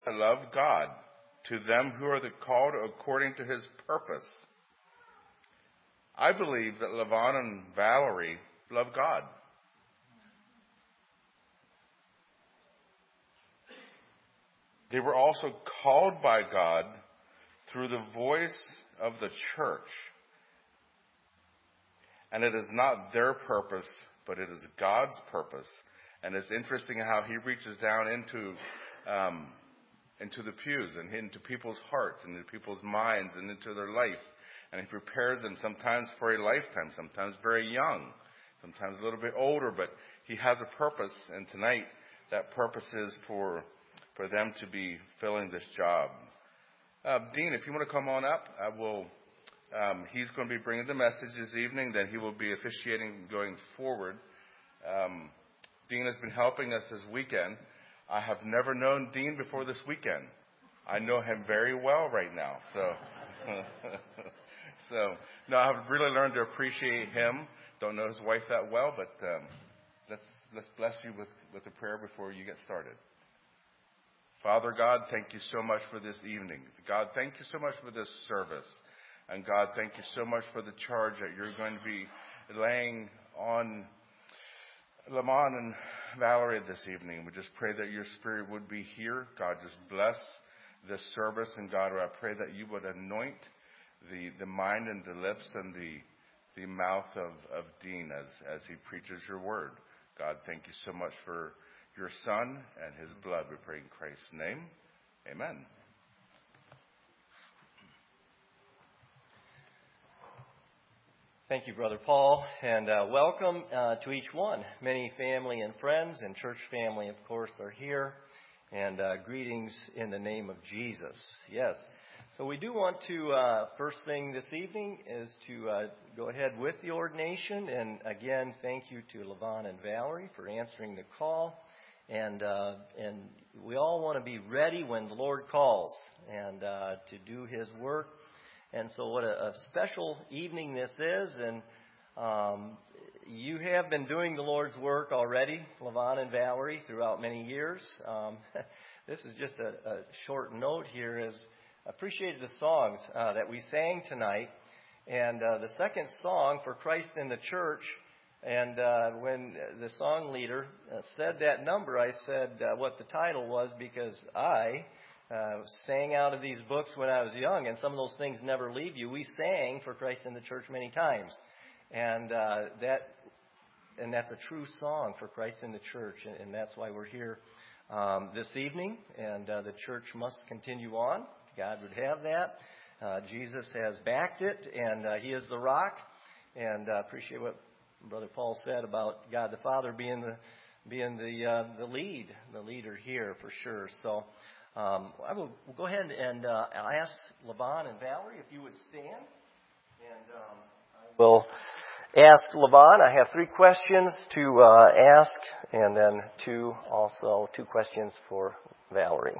to love God, to them who are called according to his purpose. I believe that Levon and Valerie love God. They were also called by God through the voice of the church. And it is not their purpose, but it is God's purpose. And it's interesting how he reaches down into the pews and into people's hearts and into people's minds and into their life. And he prepares them sometimes for a lifetime, sometimes very young, sometimes a little bit older. But he has a purpose. And tonight, that purpose is for them to be filling this job. Dean, if you want to come on up, he's going to be bringing the message this evening. Then he will be officiating going forward. Dean has been helping us this weekend. I have never known Dean before this weekend. I know him very well right now. So I've really learned to appreciate him. Don't know his wife that well, but let's bless you with a prayer before you get started. Father God, thank you so much for this evening. God, thank you so much for this service. And God, thank you so much for the charge that you're going to be laying on Lamont and Valerie this evening. We just pray that your spirit would be here. God, just bless this service. And God, I pray that you would anoint the mind and the lips and the mouth of Dean as he preaches your word. God, thank you so much for your Son and his blood. We pray in Christ's name. Amen. Thank you, Brother Paul, and welcome to each one. Many family and friends and church family, of course, are here, and greetings in the name of Jesus. Yes. So we do want to, first thing this evening is to go ahead with the ordination, and again, thank you to Levon and Valerie for answering the call. And we all want to be ready when the Lord calls and to do his work. And so what a special evening this is. And you have been doing the Lord's work already, Levon and Valerie, throughout many years. This is just a short note here. Is appreciated the songs that we sang tonight. And the second song, For Christ in the Church. And when the song leader said that number, I said what the title was, because I sang out of these books when I was young, and some of those things never leave you. We sang For Christ in the Church many times, and that's a true song, For Christ in the Church, and that's why we're here this evening. And the church must continue on. God would have that. Jesus has backed it, and he is the rock. And appreciate what Brother Paul said about God the Father being the leader here for sure. So we'll go ahead and I'll ask Levon and Valerie if you would stand, and I will ask Levon. I have 3 questions to ask, and then 2 questions for Valerie.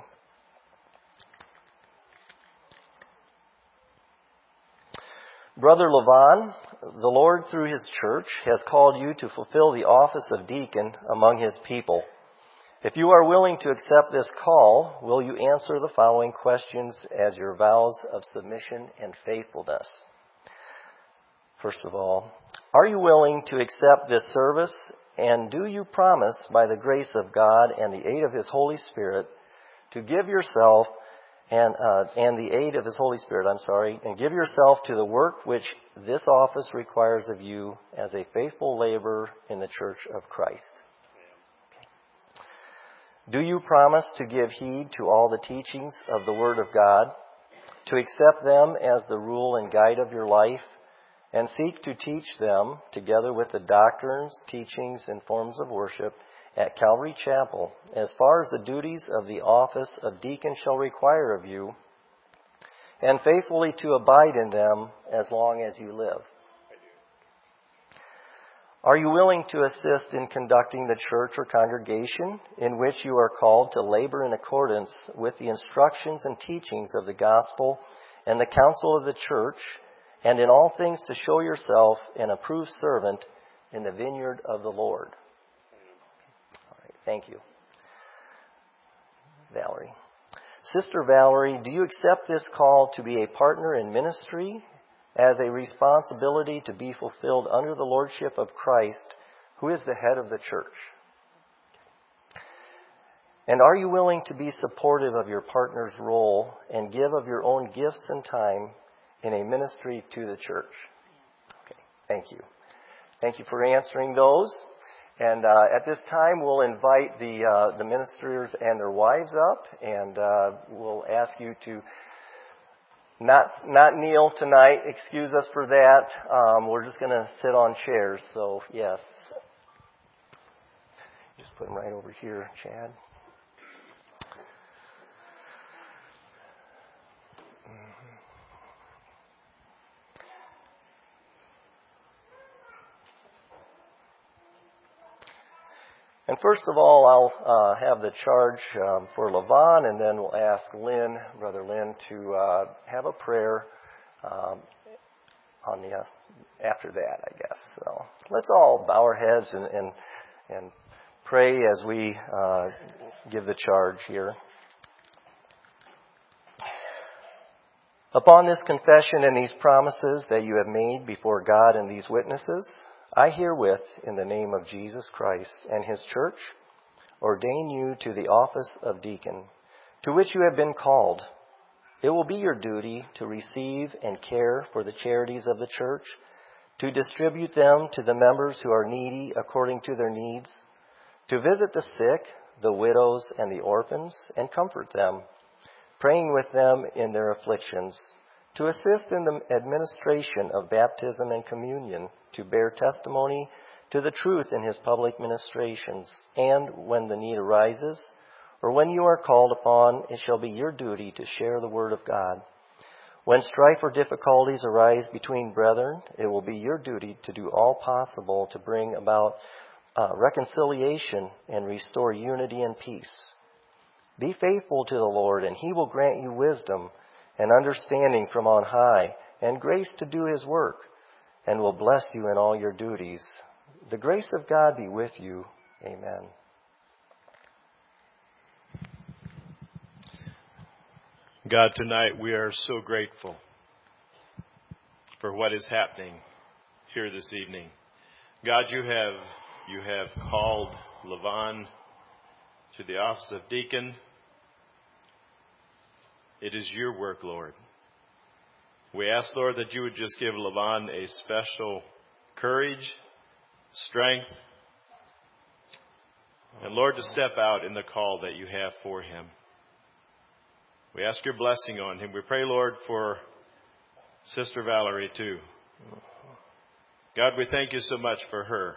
Brother Levon, the Lord through his church has called you to fulfill the office of deacon among his people. If you are willing to accept this call, will you answer the following questions as your vows of submission and faithfulness? First of all, are you willing to accept this service, and do you promise by the grace of God and the aid of his Holy Spirit to give yourself and the aid of his Holy Spirit, and give yourself to the work which this office requires of you as a faithful laborer in the Church of Christ? Okay. Do you promise to give heed to all the teachings of the Word of God, to accept them as the rule and guide of your life, and seek to teach them together with the doctrines, teachings, and forms of worship at Calvary Chapel, as far as the duties of the office of deacon shall require of you, and faithfully to abide in them as long as you live? Are you willing to assist in conducting the church or congregation in which you are called to labor in accordance with the instructions and teachings of the gospel and the counsel of the church, and in all things to show yourself an approved servant in the vineyard of the Lord? Thank you. Valerie. Sister Valerie, do you accept this call to be a partner in ministry as a responsibility to be fulfilled under the lordship of Christ, who is the head of the church? And are you willing to be supportive of your partner's role and give of your own gifts and time in a ministry to the church? Okay, thank you. Thank you for answering those. And at this time, we'll invite the ministers and their wives up, and we'll ask you to not kneel tonight. Excuse us for that. We're just going to sit on chairs. So, yes. Just put them right over here, Chad. And first of all, I'll have the charge for Levon, and then we'll ask Lynn, Brother Lynn, to have a prayer after that, I guess. So let's all bow our heads and pray as we give the charge here. Upon this confession and these promises that you have made before God and these witnesses, I herewith, in the name of Jesus Christ and His church, ordain you to the office of deacon, to which you have been called. It will be your duty to receive and care for the charities of the church, to distribute them to the members who are needy according to their needs, to visit the sick, the widows, and the orphans, and comfort them, praying with them in their afflictions, to assist in the administration of baptism and communion, to bear testimony to the truth in His public ministrations, and when the need arises, or when you are called upon, it shall be your duty to share the word of God. When strife or difficulties arise between brethren, it will be your duty to do all possible to bring about reconciliation and restore unity and peace. Be faithful to the Lord, and He will grant you wisdom and understanding from on high, and grace to do His work, and will bless you in all your duties. The grace of God be with you. Amen. God, tonight we are so grateful for what is happening here this evening. God, you have called Levon to the office of deacon. It is your work, Lord. We ask, Lord, that you would just give Levon a special courage, strength, and, Lord, to step out in the call that you have for him. We ask your blessing on him. We pray, Lord, for Sister Valerie, too. God, we thank you so much for her.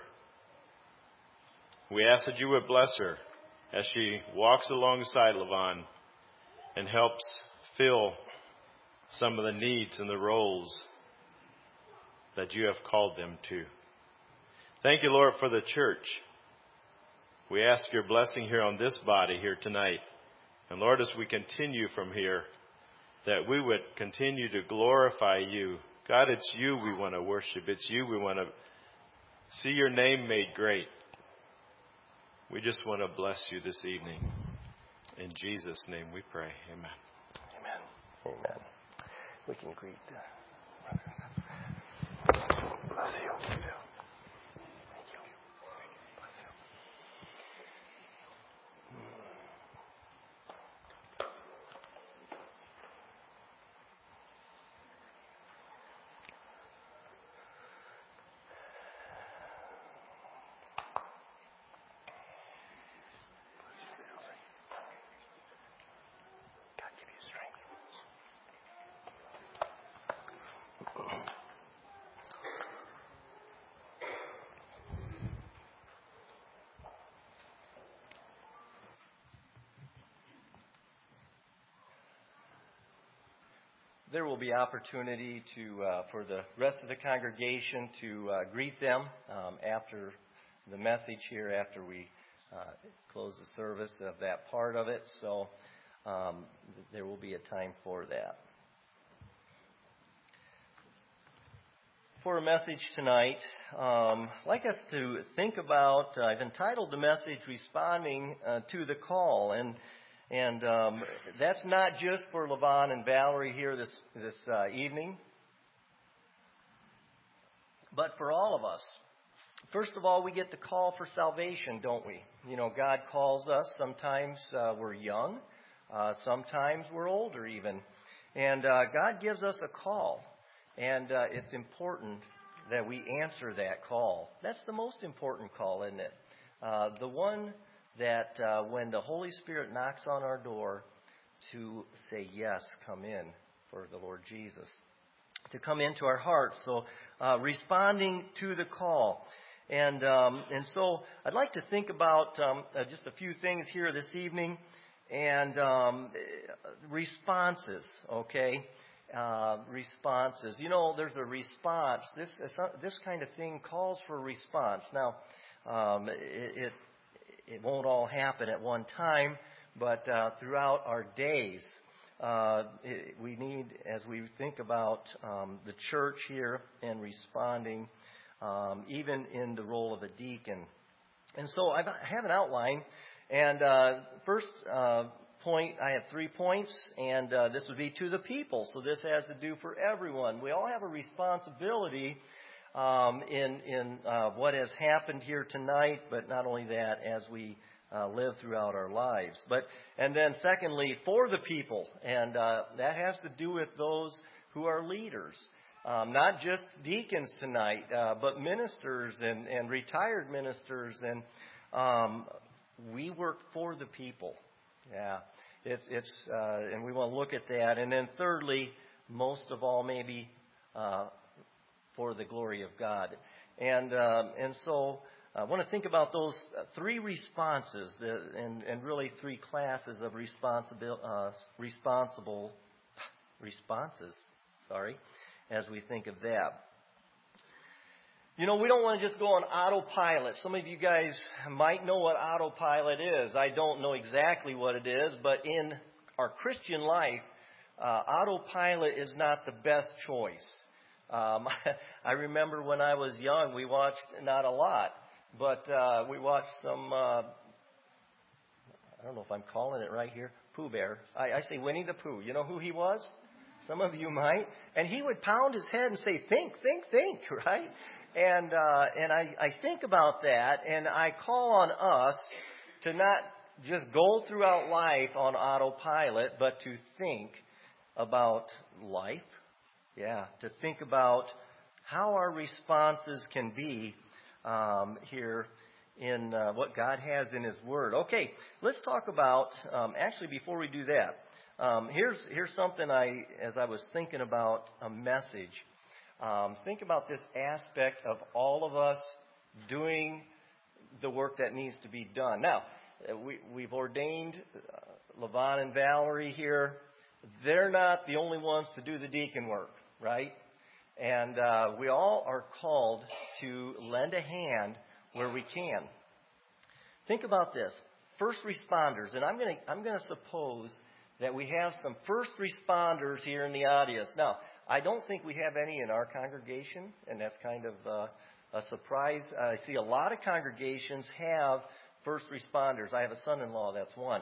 We ask that you would bless her as she walks alongside Levon and helps fill some of the needs and the roles that you have called them to. Thank you, Lord, for the church. We ask your blessing here on this body here tonight. And Lord, as we continue from here, that we would continue to glorify you. God, it's you we want to worship. It's you we want to see your name made great. We just want to bless you this evening. In Jesus' name we pray. Amen. Amen. Amen. We can greet the brothers. Bless you. Thank you. Bless you. God give you strength. There will be opportunity for the rest of the congregation to greet them after the message here, after we close the service of that part of it. So there will be a time for that. For a message tonight, I'd like us to think about, I've entitled the message, Responding to the Call. And And that's not just for Levon and Valerie here this evening, but for all of us. First of all, we get the call for salvation, don't we? You know, God calls us. Sometimes we're young. Sometimes we're older even. And God gives us a call. And it's important that we answer that call. That's the most important call, isn't it? The one that when the Holy Spirit knocks on our door, to say, yes, come in for the Lord Jesus. To come into our hearts. So responding to the call. And so I'd like to think about just a few things here this evening. And responses, okay? Responses. You know, there's a response. This kind of thing calls for a response. Now, it won't all happen at one time, but throughout our days, we need, as we think about the church here and responding, even in the role of a deacon. And so I have an outline, and first point, I have 3 points, and this would be to the people. So this has to do for everyone. We all have a responsibility in what has happened here tonight, but not only that, as we live throughout our lives. And then secondly, for the people, and that has to do with those who are leaders. Not just deacons tonight, but ministers and retired ministers, and we work for the people. Yeah, it's and we want to look at that. And then thirdly, most of all, maybe for the glory of God. And so I want to think about those 3 responses, and really 3 classes of responsible responses. As we think of that. You know, we don't want to just go on autopilot. Some of you guys might know what autopilot is. I don't know exactly what it is, but in our Christian life, autopilot is not the best choice. I remember when I was young, we watched, not a lot, but we watched some, I don't know if I'm calling it right here, Pooh Bear. I say Winnie the Pooh. You know who he was? Some of you might. And he would pound his head and say, think, right? And I think about that, and I call on us to not just go throughout life on autopilot, but to think about life. Yeah, to think about how our responses can be here in what God has in His Word. Okay, let's talk about, actually before we do that, here's something as I was thinking about a message, think about this aspect of all of us doing the work that needs to be done. Now, we've ordained Levon and Valerie here. They're not the only ones to do the deacon work, right? And we all are called to lend a hand where we can. Think about this. First responders, and I'm going to suppose that we have some first responders here in the audience. Now, I don't think we have any in our congregation, and that's kind of a surprise. I see a lot of congregations have first responders. I have a son-in-law, that's one.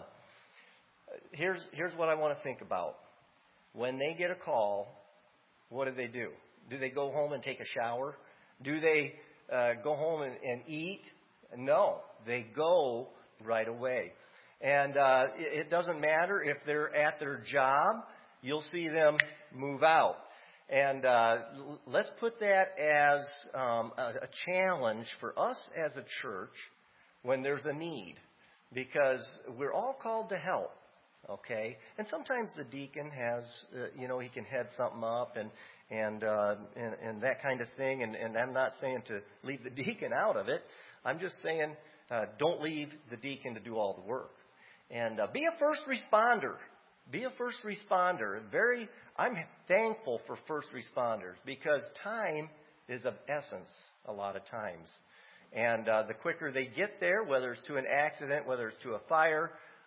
Here's what I want to think about. When they get a call, what do? Do they go home and take a shower? Do they go home and eat? No, they go right away. And it doesn't matter if they're at their job. You'll see them move out. And let's put that as a challenge for us as a church when there's a need. Because we're all called to help. Okay? And sometimes the deacon has, he can head something up and that kind of thing. And I'm not saying to leave the deacon out of it. I'm just saying don't leave the deacon to do all the work. And be a first responder. Be a first responder. I'm thankful for first responders because time is of essence a lot of times. And the quicker they get there, whether it's to an accident, whether it's to a fire,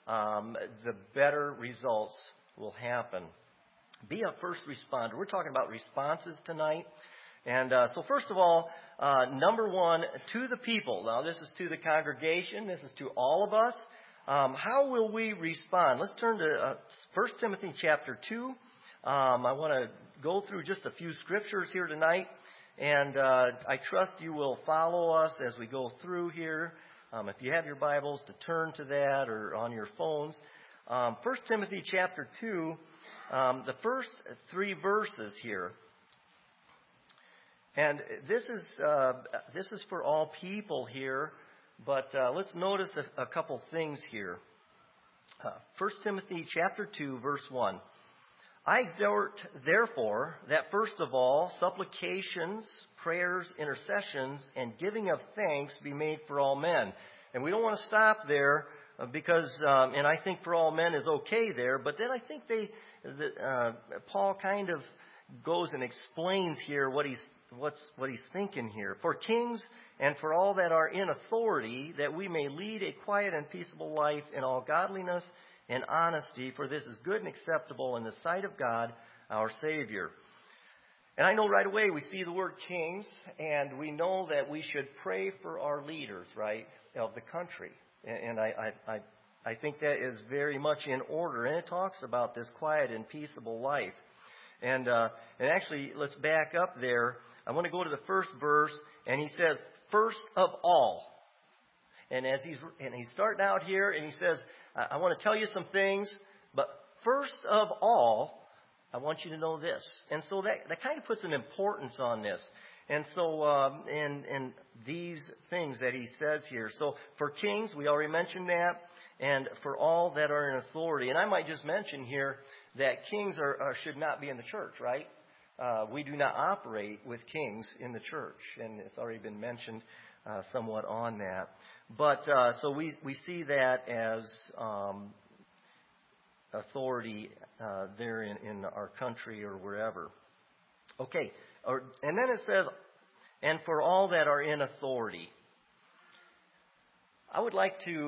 the better results will happen. Be a first responder. We're talking about responses tonight. And so first of all, number one, to the people. Now this is to the congregation. This is to all of us. How will we respond? Let's turn to 1 Timothy chapter 2. I want to go through just a few scriptures here tonight, and I trust you will follow us as we go through here. If you have your Bibles, to turn to that or on your phones. 1 Timothy chapter 2, the first 3 verses here. And this is for all people here, but let's notice a couple things here. 1 Timothy chapter 2, verse 1. I exhort, therefore, that first of all, supplications, prayers, intercessions, and giving of thanks be made for all men. And we don't want to stop there because, and I think for all men is okay there, but then I think Paul kind of goes and explains here what he's thinking here. For kings and for all that are in authority, that we may lead a quiet and peaceable life in all godliness and honesty, for this is good and acceptable in the sight of God, our Savior. And I know right away we see the word kings, and we know that we should pray for our leaders, right, of the country. And I think that is very much in order. And it talks about this quiet and peaceable life. And actually, let's back up there. I want to go to the first verse, and he says, first of all. And he's starting out here, and he says, I want to tell you some things, but first of all, I want you to know this. And so that kind of puts an importance on this. And so, and these things that he says here. So for kings, we already mentioned that, and for all that are in authority. And I might just mention here that kings should not be in the church, right? We do not operate with kings in the church, and it's already been mentioned somewhat on that. But so we see that as authority there in our country or wherever. Okay, and then it says, and for all that are in authority. I would like to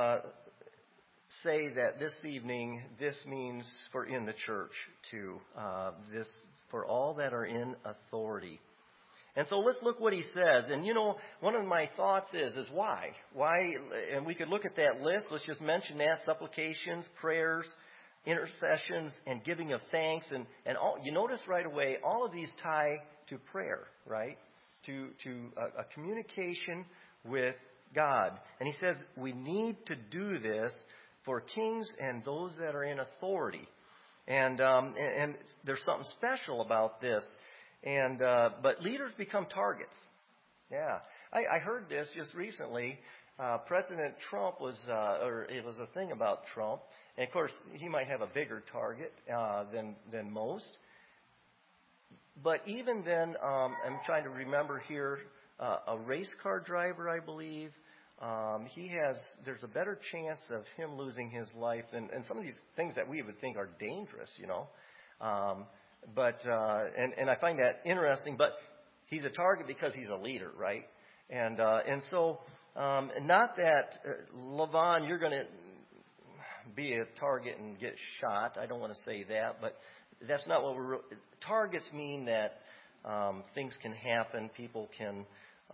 say that this evening, this means for in the church too. This for all that are in authority. And so let's look what he says. And you know, one of my thoughts is why? Why? And we could look at that list. Let's just mention that: supplications, prayers, intercessions, and giving of thanks. And all, you notice right away, all of these tie to prayer, right? To a communication with God. And he says we need to do this for kings and those that are in authority. And there's something special about this. And but leaders become targets. Yeah, I heard this just recently. President Trump was, or it was a thing about Trump. And of course, he might have a bigger target than most. But even then, I'm trying to remember here, a race car driver, I believe. There's a better chance of him losing his life than some of these things that we would think are dangerous, you know. But I find that interesting. But he's a target because he's a leader, right? And so not that Levon, you're going to be a target and get shot. I don't want to say that, but that's not what we're. Targets mean that things can happen. People can,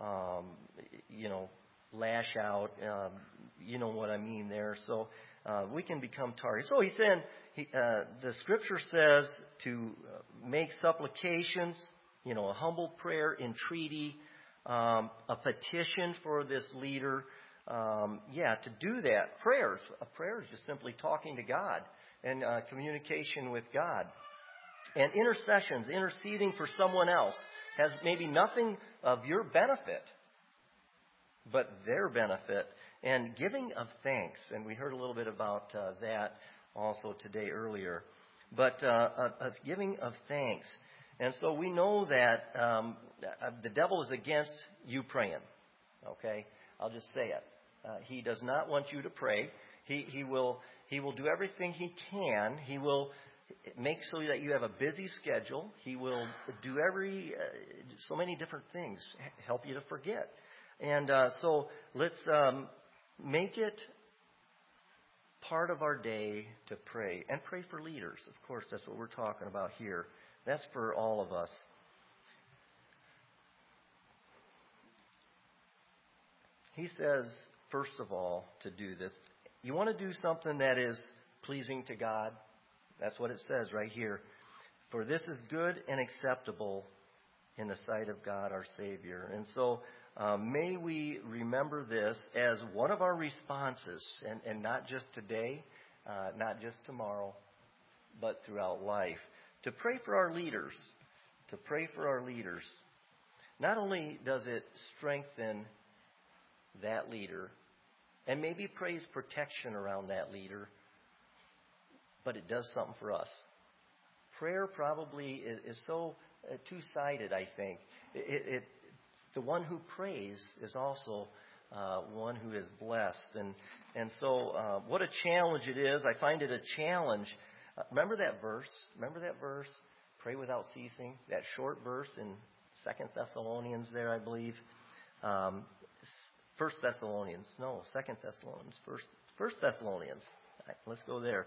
lash out. You know what I mean there. So we can become targets. So he's saying. The scripture says to make supplications, a humble prayer, entreaty, a petition for this leader. To do that. Prayers. A prayer is just simply talking to God and communication with God. And intercessions, interceding for someone else, has maybe nothing of your benefit, but their benefit. And giving of thanks. And we heard a little bit about that also today earlier, but a giving of thanks. And so we know that the devil is against you praying. Okay, I'll just say it. He does not want you to pray. He will do everything he can. He will make so that you have a busy schedule. He will do so many different things, help you to forget. And so let's make it part of our day to pray, and pray for leaders. Of course, that's what we're talking about here. That's for all of us. He says, first of all, to do this. you want to do something that is pleasing to God. That's what it says right here. For this is good and acceptable in the sight of God our Savior. And so may we remember this as one of our responses, and not just today, not just tomorrow, but throughout life. To pray for our leaders. To pray for our leaders. Not only does it strengthen that leader, and maybe praise protection around that leader, but it does something for us. Prayer probably is so two-sided, I think. The one who prays is also one who is blessed. And so what a challenge it is. I find it a challenge. Remember that verse? Pray without ceasing. That short verse in 2 Thessalonians there, I believe. 1 Thessalonians. No, 2 Thessalonians. 1 Thessalonians. Let's go there.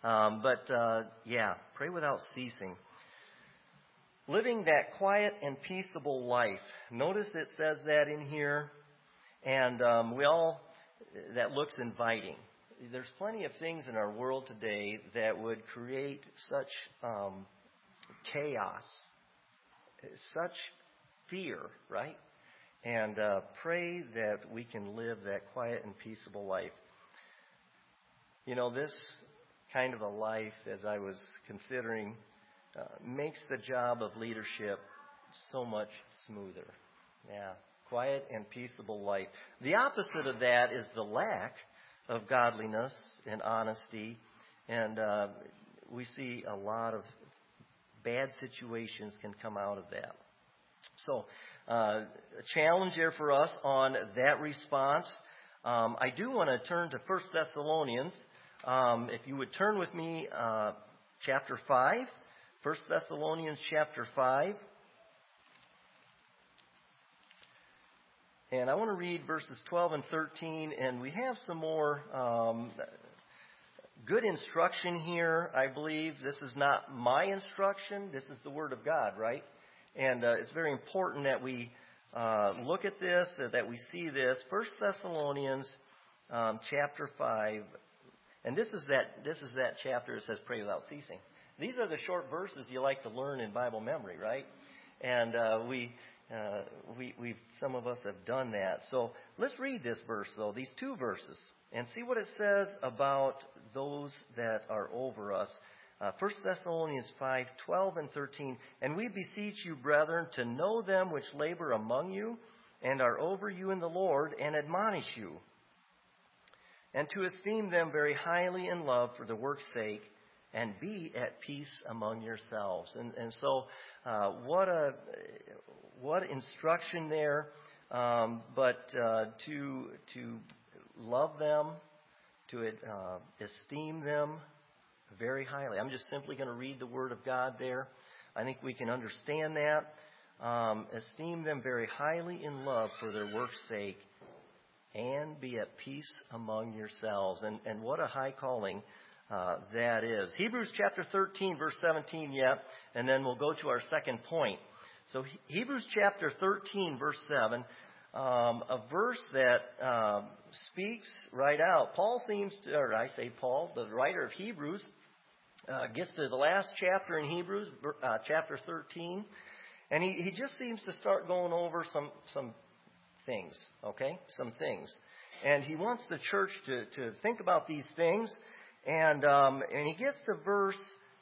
Pray without ceasing. Living that quiet and peaceable life. Notice it says that in here. And that looks inviting. There's plenty of things in our world today that would create such chaos, such fear, right? And pray that we can live that quiet and peaceable life. You know, this kind of a life, as I was considering, makes the job of leadership so much smoother. Yeah, quiet and peaceable life. The opposite of that is the lack of godliness and honesty, and we see a lot of bad situations can come out of that. So, a challenge there for us on that response. I do want to turn to 1 Thessalonians. If you would turn with me, chapter 5. 1 Thessalonians chapter 5. And I want to read verses 12 and 13, and we have some more good instruction here, I believe. This is not my instruction. This is the Word of God, right? And it's very important that we look at this, that we see this. 1 Thessalonians chapter 5. And this is that chapter that says pray without ceasing. These are the short verses you like to learn in Bible memory, right? And we've some of us have done that. So let's read this verse, though, these two verses, and see what it says about those that are over us. 1 Thessalonians 5, 12 and 13. And we beseech you, brethren, to know them which labor among you and are over you in the Lord, and admonish you, and to esteem them very highly in love for the work's sake, and be at peace among yourselves. And so, what instruction there, but to love them, to esteem them very highly. I'm just simply going to read the Word of God there. I think we can understand that. Esteem them very highly in love for their work's sake, and be at peace among yourselves. And what a high calling that is. Hebrews chapter 13, verse 17 yet, and then we'll go to our second point. So Hebrews chapter 13, verse 7, a verse that speaks right out. Paul seems to, or I say Paul, the writer of Hebrews, gets to the last chapter in Hebrews, chapter 13, and he just seems to start going over some things, okay? Some things. And he wants the church to think about these things. And he gets to verse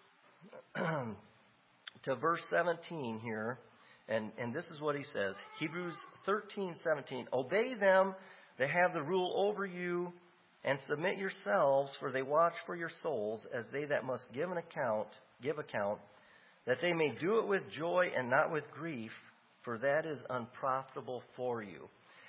17 here, and this is what he says. Hebrews 13:17. Obey them that have the rule over you, and submit yourselves, for they watch for your souls, as they that must give account, that they may do it with joy and not with grief, for that is unprofitable for you.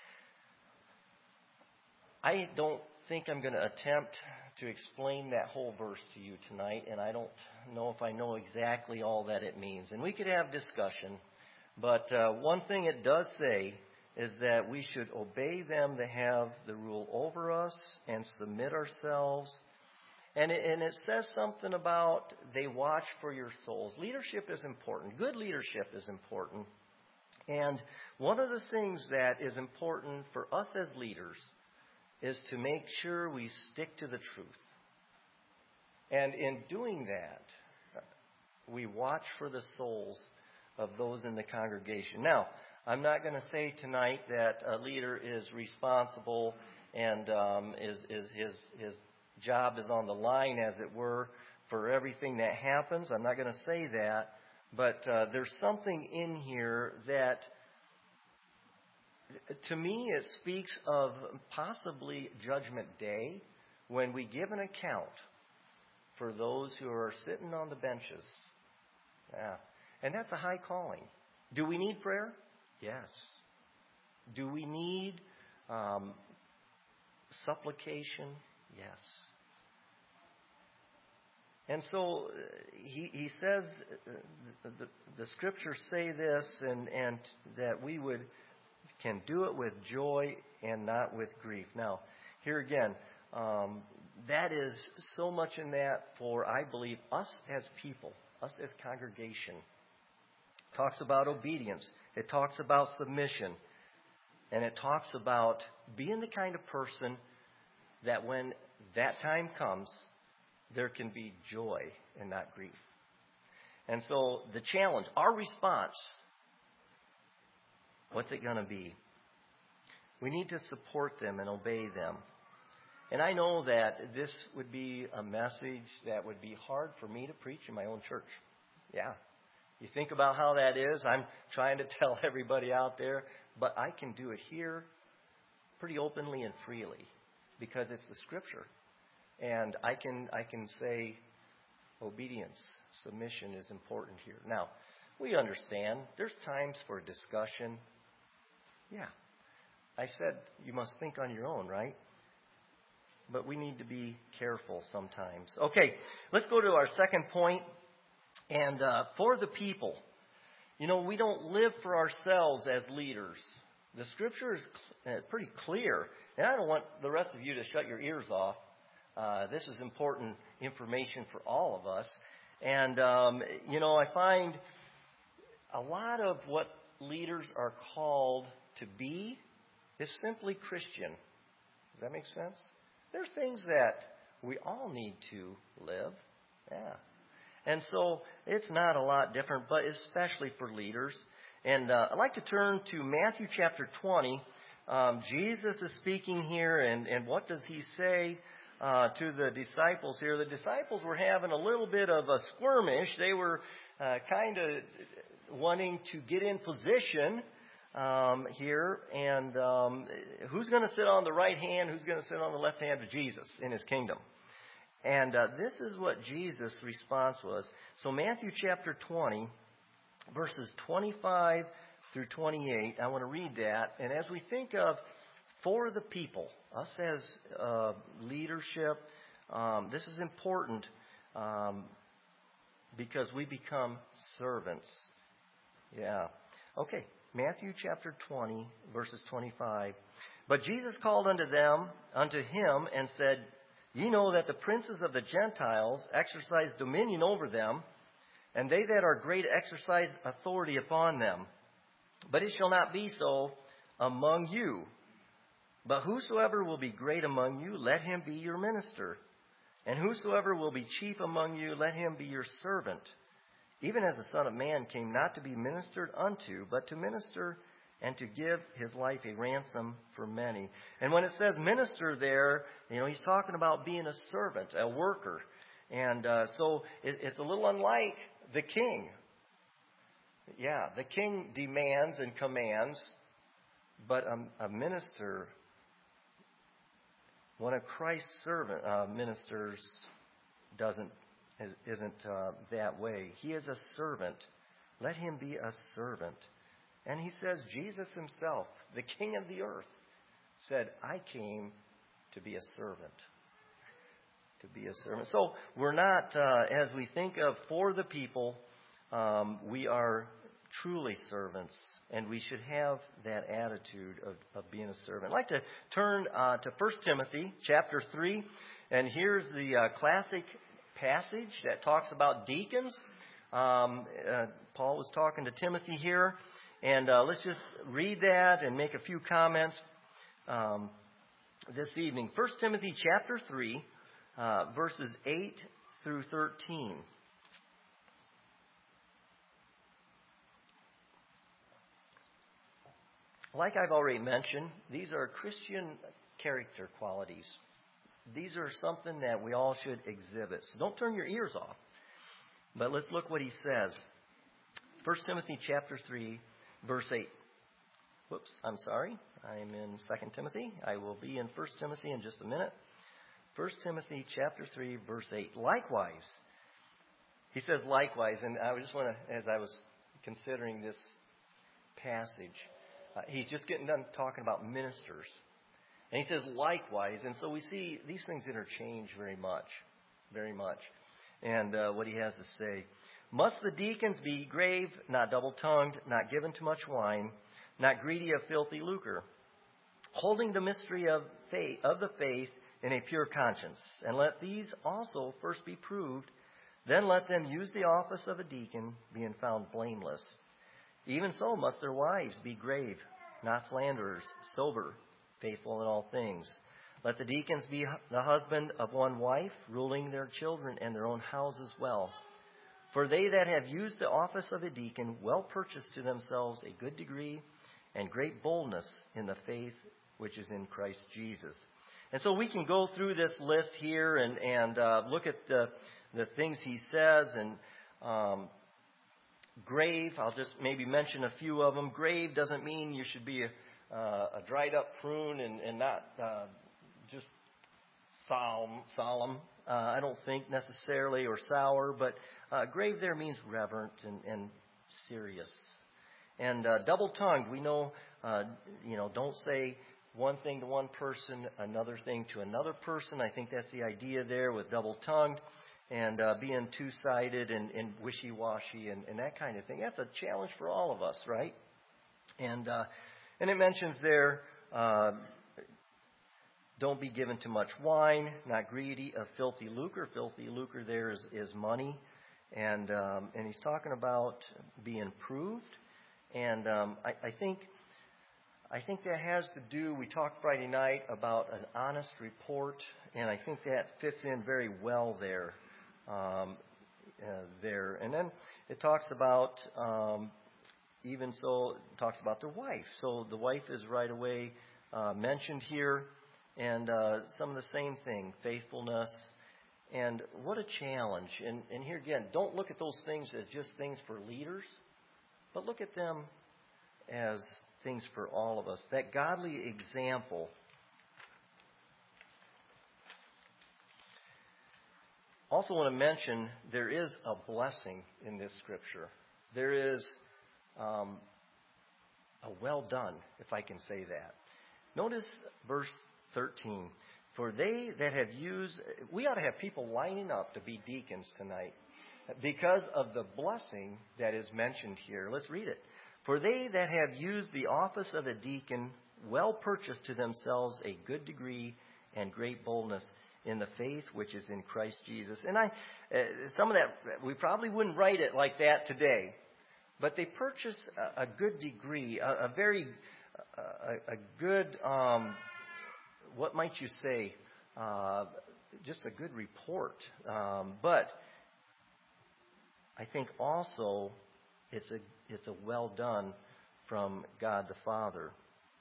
I don't think I'm going to attempt to explain that whole verse to you tonight, and I don't know if I know exactly all that it means. And we could have discussion, but one thing it does say is that we should obey them that have the rule over us and submit ourselves. And it says something about they watch for your souls. Leadership is important. Good leadership is important. And one of the things that is important for us as leaders is to make sure we stick to the truth. And in doing that, we watch for the souls of those in the congregation. Now, I'm not going to say tonight that a leader is responsible and his job is on the line, as it were, for everything that happens. I'm not going to say that. But there's something in here that, to me, it speaks of possibly Judgment Day, when we give an account for those who are sitting on the benches. Yeah. And that's a high calling. Do we need prayer? Yes. Do we need supplication? Yes. And so he says, the scriptures say this, and that we can do it with joy and not with grief. Now, here again, that is so much in that for, I believe, us as people, us as congregation. It talks about obedience. It talks about submission. And it talks about being the kind of person that when that time comes, there can be joy and not grief. And so the challenge, our response, what's it going to be? We need to support them and obey them. And I know that this would be a message that would be hard for me to preach in my own church. Yeah. You think about how that is. I'm trying to tell everybody out there, but I can do it here pretty openly and freely because it's the Scripture. And I can say obedience, submission is important here. Now, we understand there's times for discussion. Yeah. I said you must think on your own, right? But we need to be careful sometimes. Okay, let's go to our second point. And for the people, we don't live for ourselves as leaders. The Scripture is pretty clear. And I don't want the rest of you to shut your ears off. This is important information for all of us. And, I find a lot of what leaders are called to be is simply Christian. Does that make sense? There's things that we all need to live. Yeah. And so it's not a lot different, but especially for leaders. And I'd like to turn to Matthew chapter 20. Jesus is speaking here, and what does he say to the disciples here? The disciples were having a little bit of a skirmish. They were kind of wanting to get in position here, and who's going to sit on the right hand, who's going to sit on the left hand of Jesus in his kingdom. And this is what Jesus' response was. So Matthew chapter 20, verses 25 through 28, I want to read that. And as we think of for the people, us as leadership, this is important because we become servants. Yeah. Okay. Matthew chapter 20, verses 25. But Jesus called unto him, and said, Ye know that the princes of the Gentiles exercise dominion over them, and they that are great exercise authority upon them. But it shall not be so among you. But whosoever will be great among you, let him be your minister. And whosoever will be chief among you, let him be your servant. Even as the Son of Man came not to be ministered unto, but to minister and to give his life a ransom for many. And when it says minister there, he's talking about being a servant, a worker. And so it's a little unlike the king. Yeah, the king demands and commands, but a minister, one of Christ's servant ministers isn't that way. He is a servant. Let him be a servant. And he says, Jesus himself, the King of the earth, said, I came to be a servant. To be a servant. So we're not, as we think of for the people, we are truly servants. And we should have that attitude of being a servant. I'd like to turn to 1 Timothy chapter 3. And here's the classic passage that talks about deacons. Paul was talking to Timothy here. And let's just read that and make a few comments. this evening. 1 Timothy chapter 3, verses 8 through 13. Like I've already mentioned, these are Christian character qualities. These are something that we all should exhibit. So don't turn your ears off. But let's look what he says. 1 Timothy chapter 3, verse 8. Whoops, I'm sorry. I'm in 2 Timothy. I will be in 1 Timothy in just a minute. 1 Timothy chapter 3, verse 8. Likewise. He says likewise. And I just want to, as I was considering this passage, he's just getting done talking about ministers. And he says likewise. And so we see these things interchange very much. Very much. And what he has to say. Must the deacons be grave, not double-tongued, not given to much wine, not greedy of filthy lucre, holding the mystery of the faith in a pure conscience? And let these also first be proved, then let them use the office of a deacon, being found blameless. Even so must their wives be grave, not slanderers, sober, faithful in all things. Let the deacons be the husband of one wife, ruling their children and their own houses well. For they that have used the office of a deacon well purchase to themselves a good degree and great boldness in the faith which is in Christ Jesus. And so we can go through this list here and look at the things he says. And grave, I'll just maybe mention a few of them. Grave doesn't mean you should be a dried up prune and not just solemn. I don't think necessarily, or sour, but grave there means reverent and serious. And double-tongued, we know, don't say one thing to one person, another thing to another person. I think that's the idea there with double-tongued and being two-sided and wishy-washy and that kind of thing. That's a challenge for all of us, right? And it mentions there, don't be given to much wine, not greedy of filthy lucre. Filthy lucre there is money. And he's talking about being proved. And I think that has to do, we talked Friday night about an honest report, and I think that fits in very well there. And then it talks about, even so, it talks about the wife. So the wife is right away mentioned here. And some of the same thing, faithfulness. And what a challenge. And here again, don't look at those things as just things for leaders, but look at them as things for all of us. That godly example. Also want to mention there is a blessing in this scripture. There is a well done, if I can say that. Notice verse 13. For they that have used, we ought to have people lining up to be deacons tonight because of the blessing that is mentioned here. Let's read it. For they that have used the office of a deacon well purchased to themselves a good degree and great boldness in the faith which is in Christ Jesus. And some of that, we probably wouldn't write it like that today, but they purchase a good degree, a good, what might you say, just a good report. But I think also it's a well done from God the Father.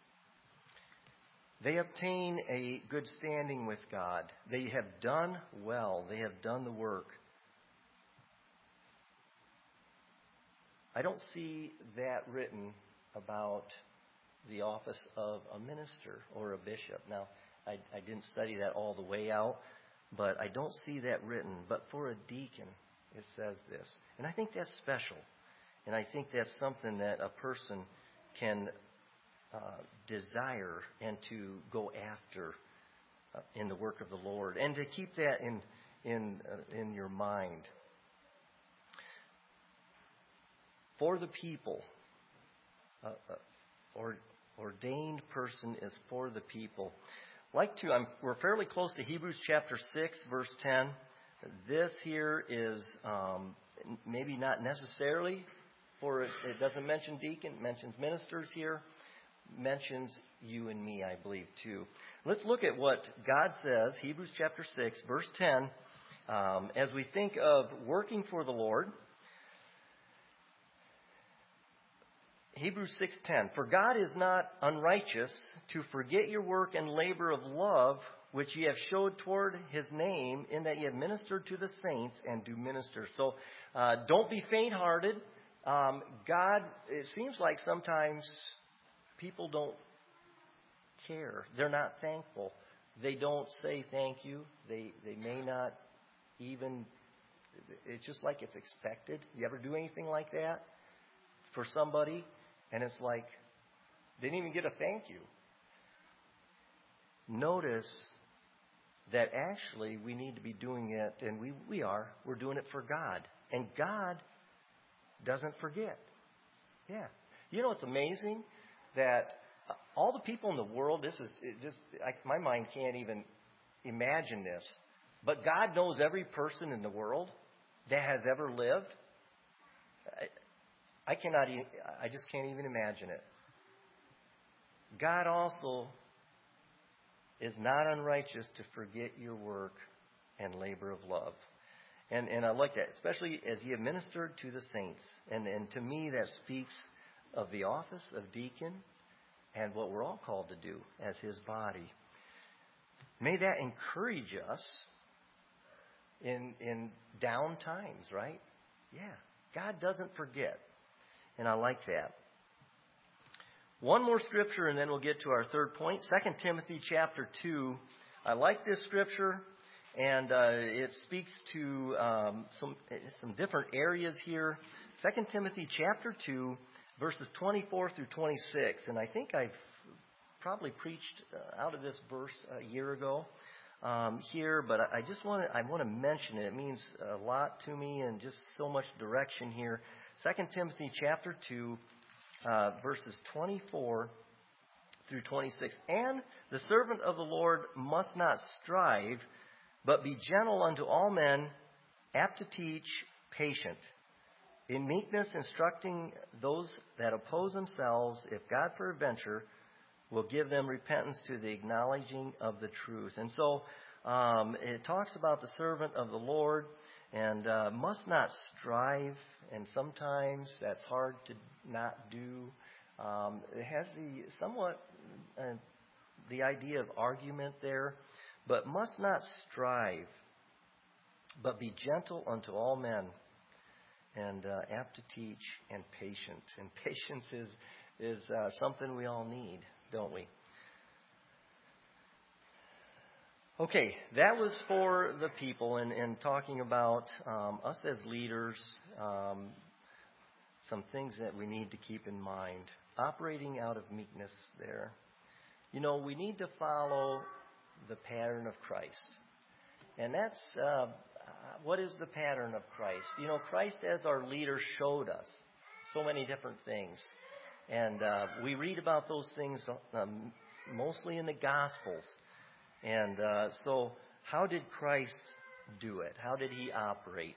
They obtain a good standing with God. They have done well. They have done the work. I don't see that written about the office of a minister or a bishop. Now, I didn't study that all the way out, but I don't see that written. But for a deacon, it says this. And I think that's special. And I think that's something that a person can desire and to go after in the work of the Lord, and to keep that in your mind. For the people, ordained person is for the people. We're fairly close to Hebrews chapter 6, verse 10. This here is maybe not necessarily for it doesn't mention deacon, it mentions ministers here. mentions you and me, I believe, too. Let's look at what God says, Hebrews chapter 6, verse 10, as we think of working for the Lord. Hebrews 6:10, "For God is not unrighteous to forget your work and labor of love, which ye have showed toward his name, in that ye have ministered to the saints and do minister." So don't be faint-hearted. God, it seems like sometimes people don't care. They're not thankful. They don't say thank you. They may not even, it's just like it's expected. You ever do anything like that for somebody? And it's like, they didn't even get a thank you. Notice that actually we need to be doing it, and we're doing it for God. And God doesn't forget. Yeah. You know, it's amazing that all the people in the world, my mind can't even imagine this, but God knows every person in the world that has ever lived. I just can't even imagine it. God also is not unrighteous to forget your work and labor of love. And I like that, especially as ye have ministered to the saints. And to me, that speaks of the office of deacon and what we're all called to do as his body. May that encourage us in down times, right? Yeah, God doesn't forget. And I like that. One more scripture, and then we'll get to our third point. 2 Timothy chapter 2. I like this scripture, and it speaks to some different areas here. 2 Timothy chapter 2, verses 24 through 26. And I think I've probably preached out of this verse a year ago here, but I want to mention it. It means a lot to me and just so much direction here. 2 Timothy chapter 2, verses 24 through 26. "And the servant of the Lord must not strive, but be gentle unto all men, apt to teach, patient, in meekness instructing those that oppose themselves, if God peradventure will give them repentance to the acknowledging of the truth." And so it talks about the servant of the Lord and must not strive, and sometimes that's hard to not do. It has the idea of argument there, but must not strive, but be gentle unto all men, and apt to teach, and patient. And patience is something we all need, don't we? Okay, that was for the people and talking about us as leaders, some things that we need to keep in mind. Operating out of meekness there. You know, we need to follow the pattern of Christ. And that's, what is the pattern of Christ? You know, Christ as our leader showed us so many different things. And we read about those things mostly in the Gospels. And so how did Christ do it? How did he operate?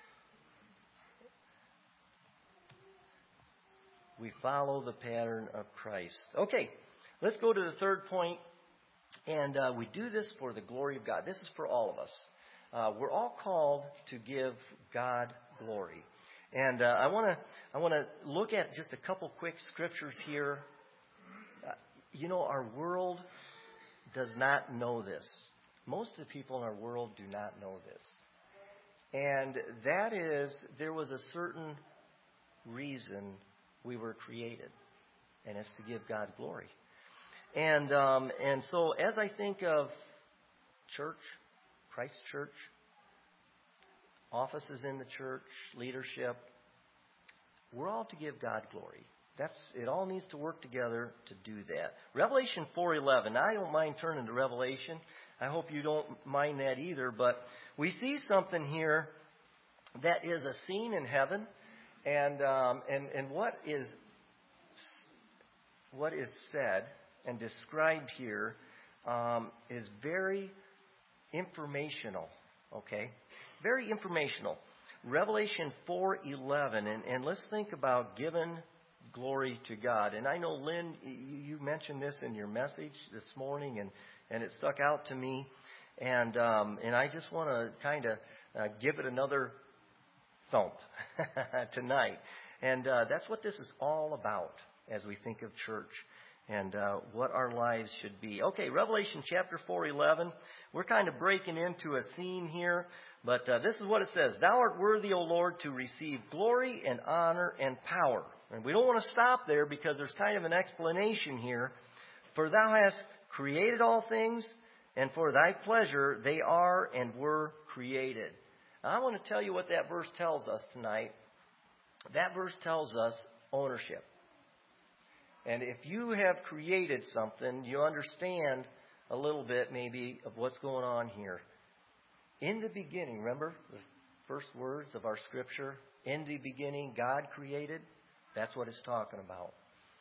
We follow the pattern of Christ. Okay, let's go to the third point. And we do this for the glory of God. This is for all of us. We're all called to give God glory. And I want to look at just a couple quick scriptures here. You know, our world does not know this. Most of the people in our world do not know this. And that is, there was a certain reason we were created, and it's to give God glory. And so as I think of church, Christ Church, offices in the church, leadership, we're all to give God glory. It all needs to work together to do that. Revelation 4:11. Now, I don't mind turning to Revelation. I hope you don't mind that either. But we see something here that is a scene in heaven, and what is said and described here is very informational. Okay, very informational. Revelation 4:11, and let's think about giving glory to God. And I know, Lynn, you mentioned this in your message this morning, and it stuck out to me. And I just want to kind of give it another thump tonight. And that's what this is all about as we think of church and what our lives should be. Okay, Revelation chapter 4:11. We're kind of breaking into a scene here, but this is what it says. Thou art worthy, O Lord, to receive glory and honor and power. And we don't want to stop there because there's kind of an explanation here. For thou hast created all things, and for thy pleasure they are and were created. Now, I want to tell you what that verse tells us tonight. That verse tells us ownership. And if you have created something, you understand a little bit maybe of what's going on here. In the beginning, remember the first words of our scripture? In the beginning, God created. That's what it's talking about.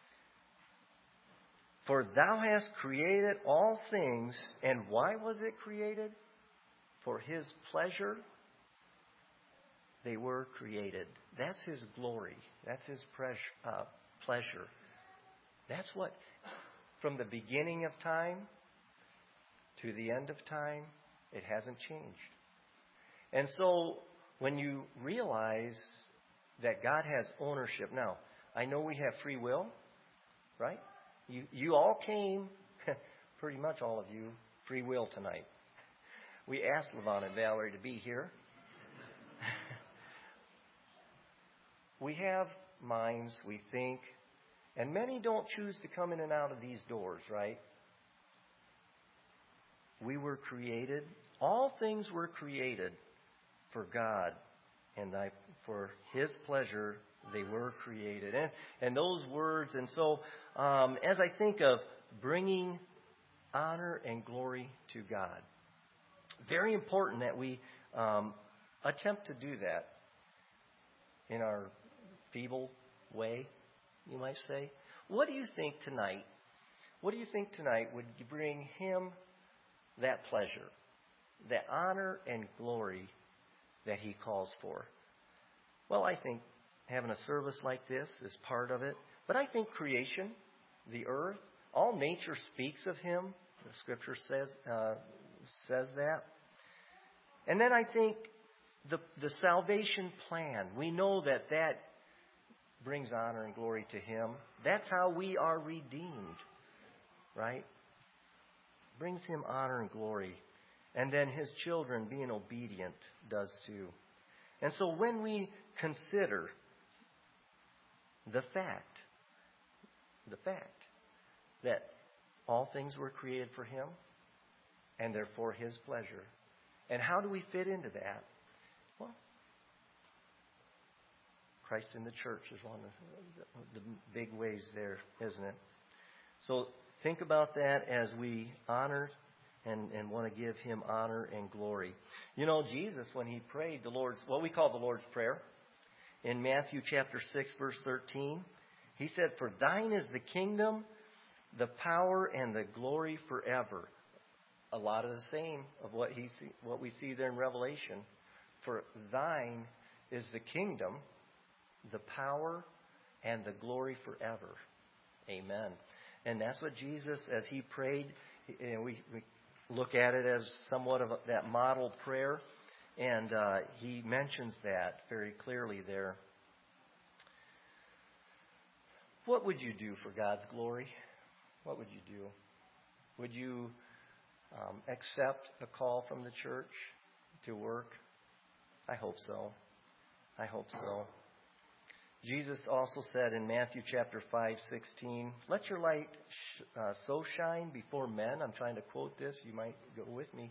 For thou hast created all things, and why was it created? For his pleasure they were created. That's his glory. That's his pleasure. That's what, from the beginning of time to the end of time, it hasn't changed. And so when you realize that God has ownership, now, I know we have free will, right? You all came, pretty much all of you, free will tonight. We asked Levon and Valerie to be here. We have minds, we think, and many don't choose to come in and out of these doors, right? We were created, all things were created for God, and for his pleasure they were created. And those words, and so as I think of bringing honor and glory to God, very important that we attempt to do that in our feeble way, you might say. What do you think tonight? What do you think tonight would bring him that pleasure, that honor and glory that he calls for? Well, I think having a service like this is part of it. But I think creation, the earth, all nature speaks of him. The scripture says that. And then I think the salvation plan. We know that brings honor and glory to him. That's how we are redeemed, right? Brings him honor and glory. And then his children being obedient does too. And so when we consider the fact that all things were created for him and they're for his pleasure, and how do we fit into that? Well, Christ in the church is one of the big ways there, isn't it? So think about that as we honor and want to give him honor and glory. You know, Jesus, when he prayed what we call the Lord's Prayer, in Matthew chapter 6, verse 13, he said, for thine is the kingdom, the power, and the glory forever. A lot of the same of what we see there in Revelation. For thine is the kingdom, the power, and the glory forever. Amen. And that's what Jesus, as he prayed, and we look at it as somewhat of that model prayer, and he mentions that very clearly there. What would you do for God's glory? What would you do? Would you accept a call from the church to work? I hope so. I hope so. Jesus also said in Matthew chapter 5:16, let your light so shine before men. I'm trying to quote this. You might go with me.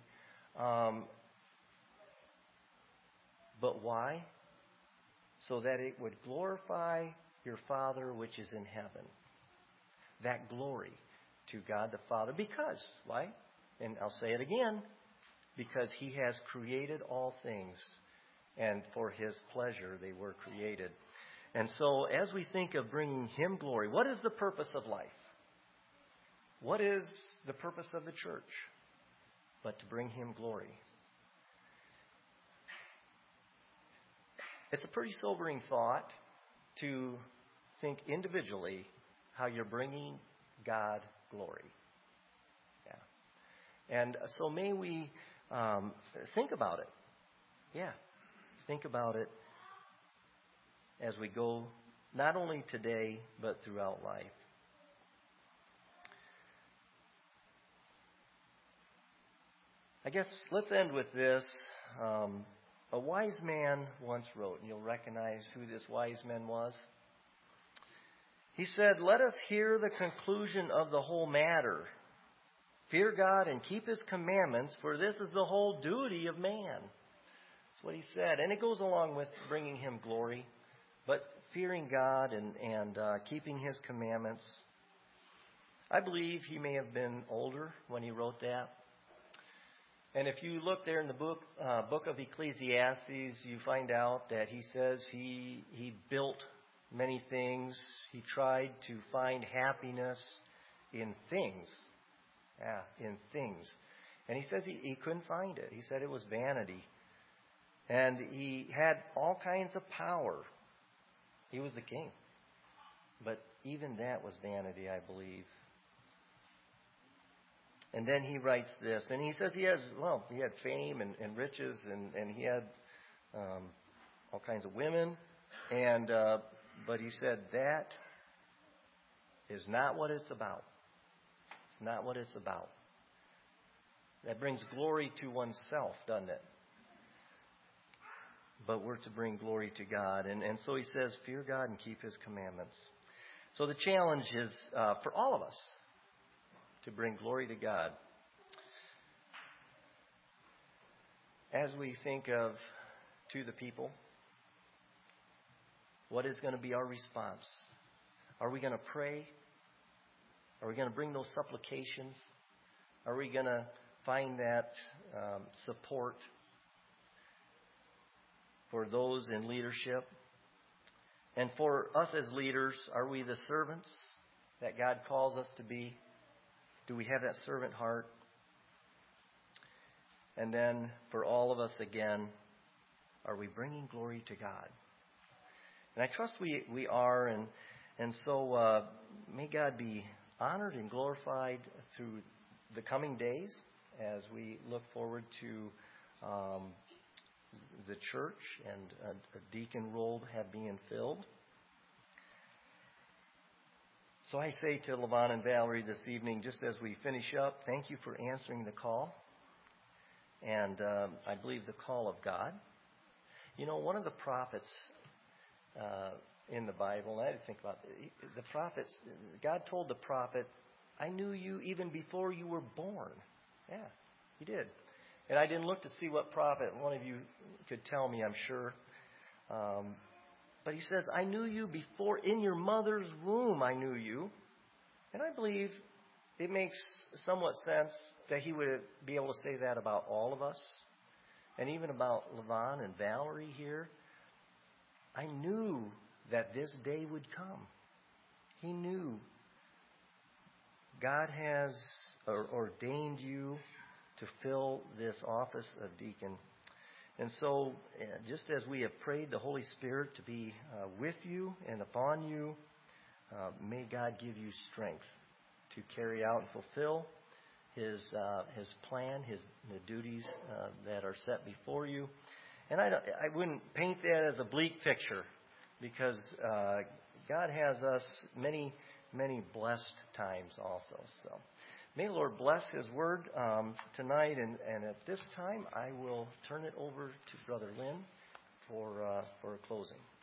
But why? So that it would glorify your Father which is in heaven. That glory to God the Father. Because, why? And I'll say it again. Because he has created all things. And for his pleasure they were created. And so as we think of bringing him glory, what is the purpose of life? What is the purpose of the church? But to bring him glory. It's a pretty sobering thought to think individually how you're bringing God glory. Yeah. And so may we think about it. Yeah. Think about it as we go, not only today, but throughout life. I guess let's end with this. A wise man once wrote, and you'll recognize who this wise man was. He said, "Let us hear the conclusion of the whole matter. Fear God and keep His commandments, for this is the whole duty of man." That's what he said. And it goes along with bringing Him glory. But fearing God and keeping His commandments. I believe he may have been older when he wrote that. And if you look there in the book of Ecclesiastes, you find out that he says he built many things. He tried to find happiness in things. Yeah, in things. And he says he couldn't find it. He said it was vanity. And he had all kinds of power. He was the king. But even that was vanity, I believe. And then he writes this, and he says he had fame and riches, and he had all kinds of women, but he said that is not what it's about. It's not what it's about. That brings glory to oneself, doesn't it? But we're to bring glory to God, and so he says, fear God and keep His commandments. So the challenge is for all of us to bring glory to God. As we think of to the people, what is going to be our response? Are we going to pray? Are we going to bring those supplications? Are we going to find that support for those in leadership? And for us as leaders, are we the servants that God calls us to be? Do we have that servant heart? And then for all of us again, are we bringing glory to God? And I trust we are, and so may God be honored and glorified through the coming days as we look forward to the church and a deacon role being filled. So I say to Levon and Valerie this evening, just as we finish up, thank you for answering the call. And I believe the call of God. You know, one of the prophets in the Bible, and I had to think about it, the prophets, God told the prophet, I knew you even before you were born. Yeah, He did. And I didn't look to see what prophet. One of you could tell me, I'm sure. But He says, I knew you before in your mother's womb. I knew you. And I believe it makes somewhat sense that He would be able to say that about all of us. And even about Levon and Valerie here. I knew that this day would come. He knew. God has ordained you to fill this office of deacon. And so, just as we have prayed the Holy Spirit to be with you and upon you, may God give you strength to carry out and fulfill His plan, the duties that are set before you. And I wouldn't paint that as a bleak picture, because God has us many, many blessed times also. So may the Lord bless His word tonight. And at this time, I will turn it over to Brother Lynn for a closing.